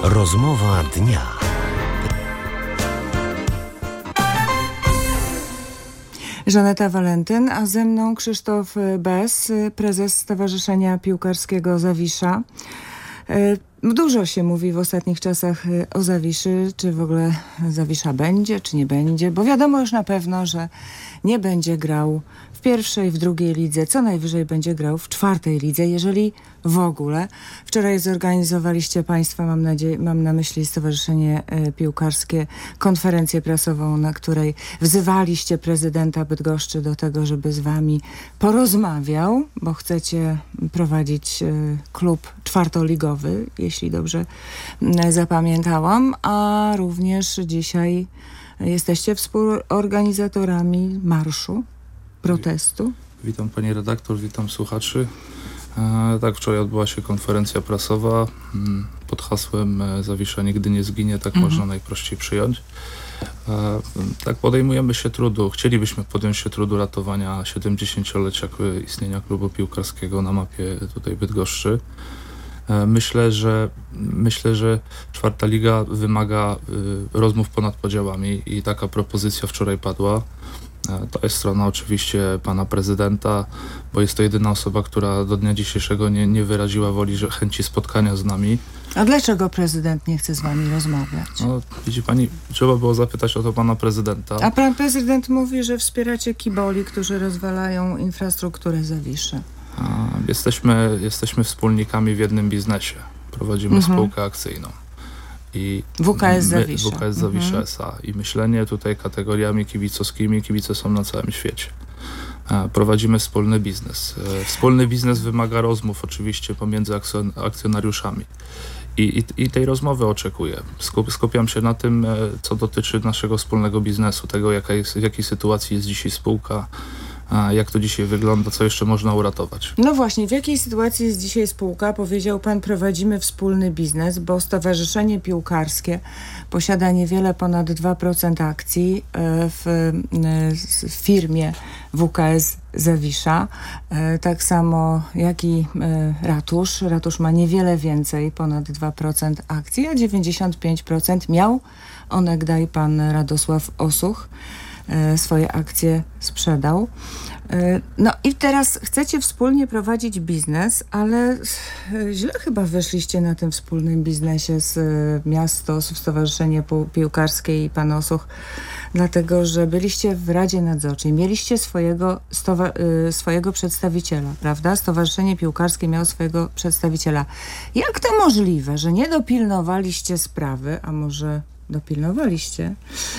Rozmowa dnia. Żaneta Walentyn, a ze mną Krzysztof Bez, prezes Stowarzyszenia Piłkarskiego Zawisza. Dużo się mówi w ostatnich czasach o Zawiszy, czy w ogóle Zawisza będzie, czy nie będzie, bo wiadomo już na pewno, że nie będzie grał w pierwszej, w drugiej lidze, co najwyżej będzie grał w czwartej lidze, jeżeli w ogóle. Wczoraj zorganizowaliście Państwo, mam na myśli Stowarzyszenie Piłkarskie, konferencję prasową, na której wzywaliście prezydenta Bydgoszczy do tego, żeby z wami porozmawiał, bo chcecie prowadzić klub czwartoligowy, jeśli dobrze zapamiętałam, a również dzisiaj jesteście współorganizatorami marszu, protestu. Witam pani redaktor, witam słuchaczy. Tak, wczoraj odbyła się konferencja prasowa pod hasłem Zawisza nigdy nie zginie, tak można najprościej przyjąć. Tak, podejmujemy się trudu, chcielibyśmy podjąć się trudu ratowania 70-lecia istnienia klubu piłkarskiego na mapie tutaj Bydgoszczy. Myślę, że czwarta liga wymaga rozmów ponad podziałami i taka propozycja wczoraj padła. To jest strona oczywiście pana prezydenta, bo jest to jedyna osoba, która do dnia dzisiejszego nie wyraziła woli, że chęci spotkania z nami. A dlaczego prezydent nie chce z wami rozmawiać? No, widzi pani, trzeba było zapytać o to pana prezydenta. A pan prezydent mówi, że wspieracie kiboli, którzy rozwalają infrastrukturę Zawiszy. Jesteśmy wspólnikami w jednym biznesie. Prowadzimy spółkę akcyjną. I WKS Zawisza. WKS Zawisza S.A. I myślenie tutaj kategoriami kibicowskimi, kibice są na całym świecie. Prowadzimy wspólny biznes. Wspólny biznes wymaga rozmów oczywiście pomiędzy akcjonariuszami. I tej rozmowy oczekuję. Skupiam się na tym, co dotyczy naszego wspólnego biznesu, tego w jakiej sytuacji jest dzisiaj spółka, jak to dzisiaj wygląda, co jeszcze można uratować. No właśnie, w jakiej sytuacji jest dzisiaj spółka? Powiedział pan, prowadzimy wspólny biznes, bo Stowarzyszenie Piłkarskie posiada niewiele ponad 2% akcji w firmie WKS Zawisza. Tak samo jak i Ratusz. Ratusz ma niewiele więcej, ponad 2% akcji, a 95% miał onegdaj pan Radosław Osuch. Swoje akcje sprzedał. No i teraz chcecie wspólnie prowadzić biznes, ale źle chyba wyszliście na tym wspólnym biznesie z miasto, z Stowarzyszenie Piłkarskie i pan Osuch, dlatego że byliście w Radzie Nadzorczej, mieliście swojego przedstawiciela, prawda? Stowarzyszenie Piłkarskie miało swojego przedstawiciela. Jak to możliwe, że nie dopilnowaliście sprawy, a może dopilnowaliście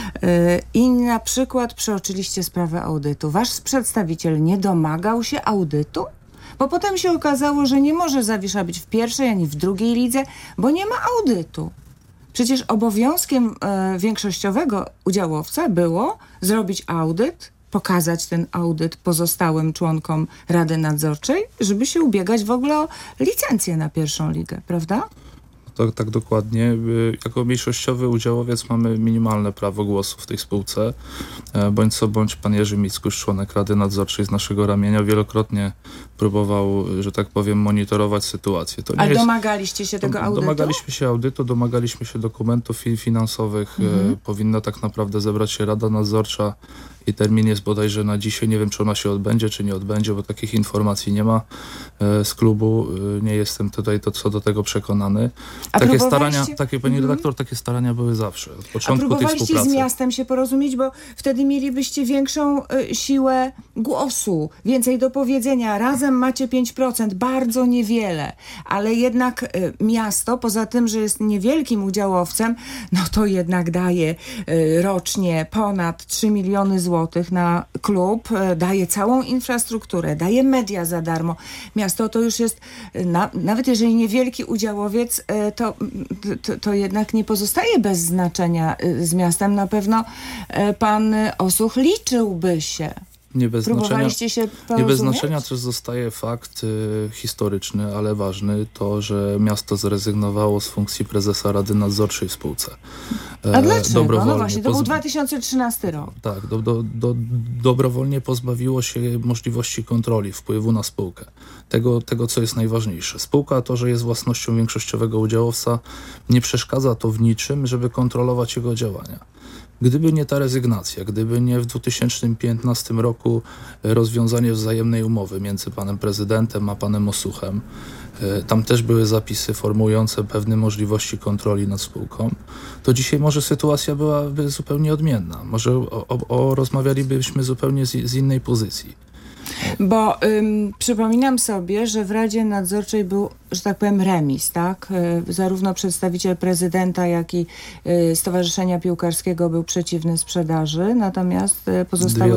i na przykład przeoczyliście sprawę audytu? Wasz przedstawiciel nie domagał się audytu? Bo potem się okazało, że nie może Zawisza być w pierwszej ani w drugiej lidze, bo nie ma audytu. Przecież obowiązkiem większościowego udziałowca było zrobić audyt, pokazać ten audyt pozostałym członkom Rady Nadzorczej, żeby się ubiegać w ogóle o licencję na pierwszą ligę, prawda? Tak, dokładnie. Jako mniejszościowy udziałowiec mamy minimalne prawo głosu w tej spółce. Bądź co bądź pan Jerzy Mickusz, członek Rady Nadzorczej z naszego ramienia, wielokrotnie próbował, że tak powiem, monitorować sytuację. Ale domagaliście się tego audytu? Domagaliśmy się audytu, domagaliśmy się dokumentów finansowych. Powinna tak naprawdę zebrać się Rada Nadzorcza i termin jest bodajże na dzisiaj. Nie wiem, czy ona się odbędzie, czy nie odbędzie, bo takich informacji nie ma z klubu. Nie jestem tutaj co do tego przekonany. Takie starania, pani redaktor, takie starania były zawsze, od początku tej współpracy. Próbowaliście z miastem się porozumieć, bo wtedy mielibyście większą siłę głosu, więcej do powiedzenia. Razem macie 5%, bardzo niewiele, ale jednak miasto, poza tym, że jest niewielkim udziałowcem, no to jednak daje rocznie ponad 3 miliony złotych na klub, daje całą infrastrukturę, daje media za darmo. Miasto to już jest, nawet jeżeli niewielki udziałowiec, to jednak nie pozostaje bez znaczenia z miastem. Na pewno pan Osuch liczyłby się Próbowaliście się Nie porozumieć? bez znaczenia też zostaje fakt historyczny, ale ważny, to, że miasto zrezygnowało z funkcji prezesa Rady Nadzorczej w spółce. A dlaczego? Dobrowolnie. No właśnie, to był 2013 rok. Tak, dobrowolnie pozbawiło się możliwości kontroli, wpływu na spółkę. Tego, co jest najważniejsze. Spółka, to, że jest własnością większościowego udziałowca, nie przeszkadza to w niczym, żeby kontrolować jego działania. Gdyby nie ta rezygnacja, gdyby nie w 2015 roku rozwiązanie wzajemnej umowy między panem prezydentem a panem Osuchem, tam też były zapisy formułujące pewne możliwości kontroli nad spółką, to dzisiaj może sytuacja byłaby zupełnie odmienna. Może rozmawialibyśmy zupełnie z innej pozycji. Bo przypominam sobie, że w Radzie Nadzorczej był, że tak powiem, remis, tak? Zarówno przedstawiciel prezydenta, jak i Stowarzyszenia Piłkarskiego był przeciwny sprzedaży, natomiast pozostałe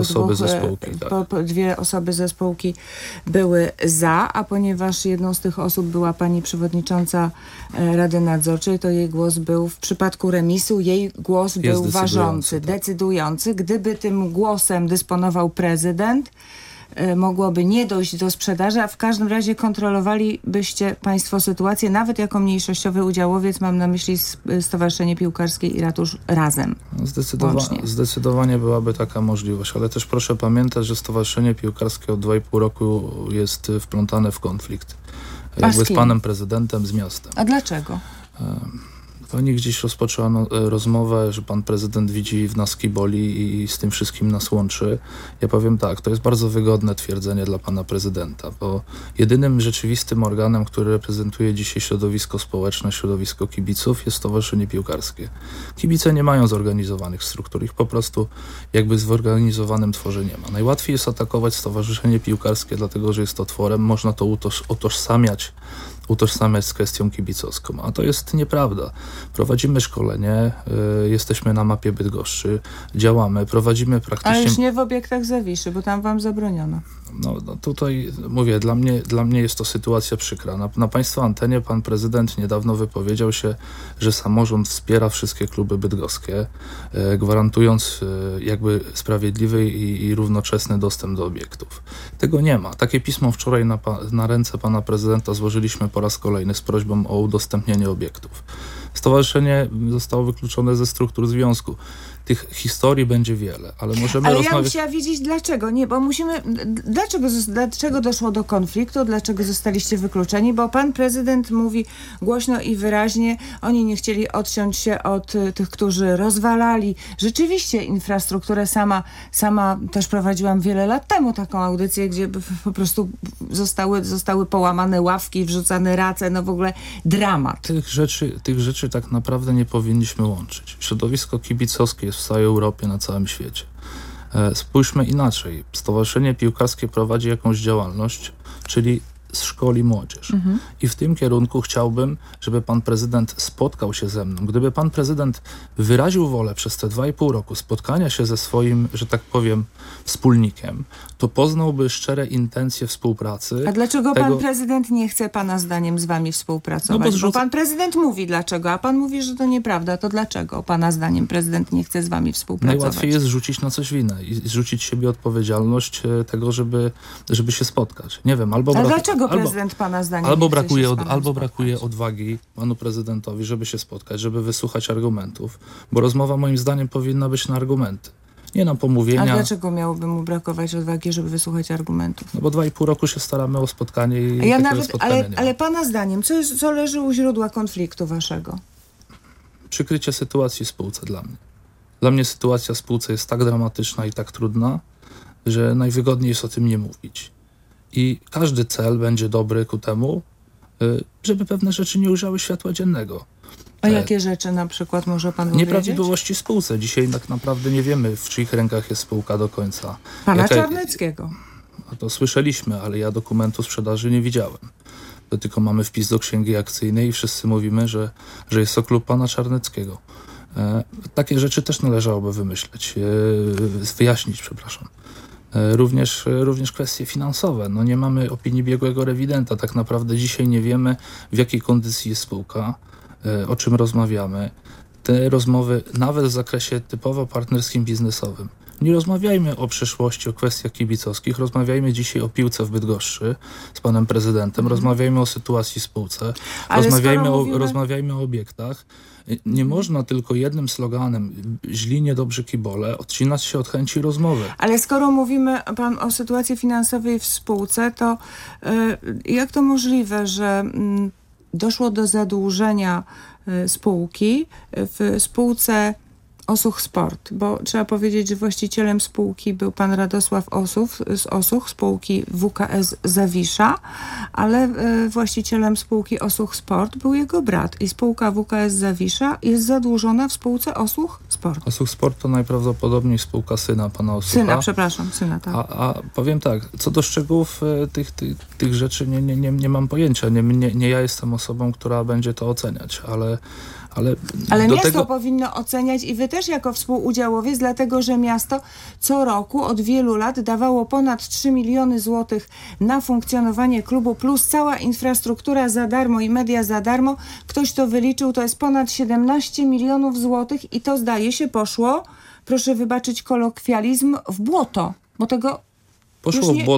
dwie osoby ze spółki były za, a ponieważ jedną z tych osób była pani przewodnicząca Rady Nadzorczej, to jej głos był w przypadku remisu, jej głos był ważący, decydujący. Gdyby tym głosem dysponował prezydent, mogłoby nie dojść do sprzedaży, a w każdym razie kontrolowalibyście państwo sytuację, nawet jako mniejszościowy udziałowiec, mam na myśli Stowarzyszenie Piłkarskie i Ratusz razem. Zdecydowanie byłaby taka możliwość, ale też proszę pamiętać, że Stowarzyszenie Piłkarskie od 2,5 roku jest wplątane w konflikt. Jakby z panem prezydentem, z miastem. A dlaczego? Pani gdzieś rozpoczęła rozmowę, że pan prezydent widzi w nas kiboli i z tym wszystkim nas łączy. Ja powiem tak, to jest bardzo wygodne twierdzenie dla pana prezydenta, bo jedynym rzeczywistym organem, który reprezentuje dzisiaj środowisko społeczne, środowisko kibiców, jest Stowarzyszenie Piłkarskie. Kibice nie mają zorganizowanych struktur, ich po prostu jakby zorganizowanym tworze nie ma. Najłatwiej jest atakować Stowarzyszenie Piłkarskie, dlatego że jest to tworem, można to utożsamiać z kwestią kibicowską, a to jest nieprawda. Prowadzimy szkolenie, jesteśmy na mapie Bydgoszczy, działamy, prowadzimy praktycznie... Ale już nie w obiektach Zawiszy, bo tam wam zabroniono. No tutaj mówię, dla mnie jest to sytuacja przykra. Na państwa antenie pan prezydent niedawno wypowiedział się, że samorząd wspiera wszystkie kluby bydgoskie, gwarantując jakby sprawiedliwy i równoczesny dostęp do obiektów. Tego nie ma. Takie pismo wczoraj na ręce pana prezydenta złożyliśmy po raz kolejny z prośbą o udostępnienie obiektów. Stowarzyszenie zostało wykluczone ze struktur związku. Tych historii będzie wiele, ale możemy rozmawiać... ja bym chciała wiedzieć dlaczego. Nie, bo musimy... Dlaczego doszło do konfliktu? Dlaczego zostaliście wykluczeni? Bo pan prezydent mówi głośno i wyraźnie, oni nie chcieli odciąć się od tych, którzy rozwalali. Rzeczywiście infrastrukturę sama też prowadziłam wiele lat temu taką audycję, gdzie po prostu zostały połamane ławki, wrzucane race, no w ogóle dramat. Tych rzeczy tak naprawdę nie powinniśmy łączyć. Środowisko kibicowskie jest w całej Europie, na całym świecie. Spójrzmy inaczej. Stowarzyszenie Piłkarskie prowadzi jakąś działalność, czyli szkoli młodzież. I w tym kierunku chciałbym, żeby pan prezydent spotkał się ze mną. Gdyby pan prezydent wyraził wolę przez te 2,5 roku spotkania się ze swoim, że tak powiem, wspólnikiem, to poznałby szczere intencje współpracy. A dlaczego pan prezydent nie chce pana zdaniem z wami współpracować? Bo pan prezydent mówi dlaczego, a pan mówi, że to nieprawda. To dlaczego pana zdaniem prezydent nie chce z wami współpracować? Najłatwiej jest rzucić na coś winę i zrzucić siebie odpowiedzialność tego, żeby się spotkać. Nie wiem, dlaczego prezydent pana zdaniem albo brakuje odwagi panu prezydentowi, żeby się spotkać, żeby wysłuchać argumentów, bo rozmowa moim zdaniem powinna być na argumenty, nie na pomówienia. A dlaczego miałoby mu brakować odwagi, żeby wysłuchać argumentów? No bo 2,5 roku się staramy o spotkanie i ale pana zdaniem, co leży u źródła konfliktu waszego? Przykrycie sytuacji w spółce dla mnie. Dla mnie sytuacja w spółce jest tak dramatyczna i tak trudna, że najwygodniej jest o tym nie mówić. I każdy cel będzie dobry ku temu, żeby pewne rzeczy nie ujrzały światła dziennego. A jakie rzeczy na przykład może pan powiedzieć? Nieprawidłowości w spółce. Dzisiaj tak naprawdę nie wiemy, w czyich rękach jest spółka do końca. Pana Czarneckiego. No to słyszeliśmy, ale ja dokumentu sprzedaży nie widziałem. To tylko mamy wpis do księgi akcyjnej i wszyscy mówimy, że jest to klub pana Czarneckiego. Takie rzeczy też należałoby wyjaśnić, przepraszam. Również kwestie finansowe. No nie mamy opinii biegłego rewidenta. Tak naprawdę dzisiaj nie wiemy, w jakiej kondycji jest spółka, o czym rozmawiamy. Te rozmowy, nawet w zakresie typowo partnerskim, biznesowym, Nie rozmawiajmy o przeszłości, o kwestiach kibicowskich, rozmawiajmy dzisiaj o piłce w Bydgoszczy z panem prezydentem, rozmawiajmy o sytuacji w spółce, rozmawiajmy o obiektach. Nie można tylko jednym sloganem źli, niedobrzy kibole odcinać się od chęci rozmowy. Ale skoro mówimy pan o sytuacji finansowej w spółce, to jak to możliwe, że doszło do zadłużenia spółki w spółce Osuch Sport, bo trzeba powiedzieć, że właścicielem spółki był pan Radosław Osuch, spółki WKS Zawisza, ale właścicielem spółki Osuch Sport był jego brat i spółka WKS Zawisza jest zadłużona w spółce Osuch Sport. Osuch Sport to najprawdopodobniej spółka syna pana Osucha. Syna, tak. A powiem tak, co do szczegółów tych rzeczy nie mam pojęcia. Nie ja jestem osobą, która będzie to oceniać, ale miasto powinno oceniać i wy też jako współudziałowiec, dlatego że miasto co roku od wielu lat dawało ponad 3 miliony złotych na funkcjonowanie klubu, plus cała infrastruktura za darmo i media za darmo. Ktoś to wyliczył, to jest ponad 17 milionów złotych i to zdaje się poszło, proszę wybaczyć kolokwializm, w błoto, bo tego poszło w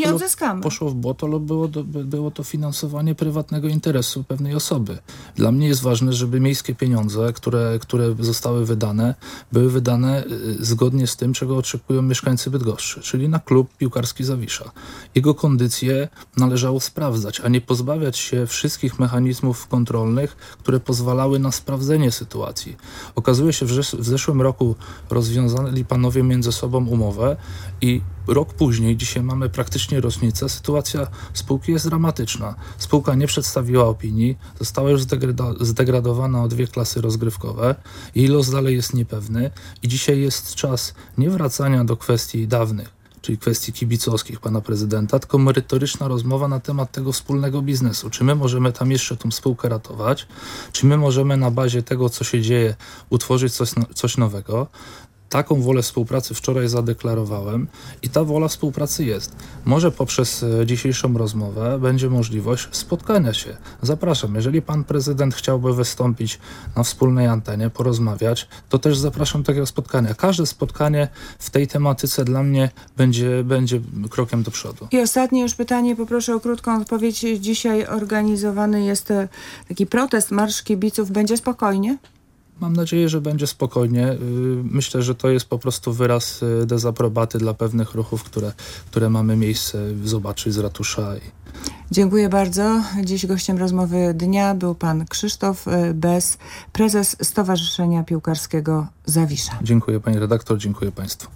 błoto lub było to finansowanie prywatnego interesu pewnej osoby. Dla mnie jest ważne, żeby miejskie pieniądze, które zostały wydane, były wydane zgodnie z tym, czego oczekują mieszkańcy Bydgoszczy, czyli na klub piłkarski Zawisza. Jego kondycję należało sprawdzać, a nie pozbawiać się wszystkich mechanizmów kontrolnych, które pozwalały na sprawdzenie sytuacji. Okazuje się, że w zeszłym roku rozwiązali panowie między sobą umowę i rok później, dzisiaj mamy praktycznie rocznicę, sytuacja spółki jest dramatyczna. Spółka nie przedstawiła opinii, została już zdegradowana o 2 klasy rozgrywkowe, jej los dalej jest niepewny i dzisiaj jest czas nie wracania do kwestii dawnych, czyli kwestii kibicowskich pana prezydenta, tylko merytoryczna rozmowa na temat tego wspólnego biznesu. Czy my możemy tam jeszcze tą spółkę ratować? Czy my możemy na bazie tego, co się dzieje, utworzyć coś nowego? Taką wolę współpracy wczoraj zadeklarowałem i ta wola współpracy jest. Może poprzez dzisiejszą rozmowę będzie możliwość spotkania się. Zapraszam, jeżeli pan prezydent chciałby wystąpić na wspólnej antenie, porozmawiać, to też zapraszam do takiego spotkania. Każde spotkanie w tej tematyce dla mnie będzie krokiem do przodu. I ostatnie już pytanie, poproszę o krótką odpowiedź. Dzisiaj organizowany jest taki protest, marsz kibiców. Będzie spokojnie? Mam nadzieję, że będzie spokojnie. Myślę, że to jest po prostu wyraz dezaprobaty dla pewnych ruchów, które mamy miejsce zobaczyć z ratusza. Dziękuję bardzo. Dziś gościem rozmowy dnia był pan Krzysztof Bez, prezes Stowarzyszenia Piłkarskiego Zawisza. Dziękuję pani redaktor, dziękuję państwu.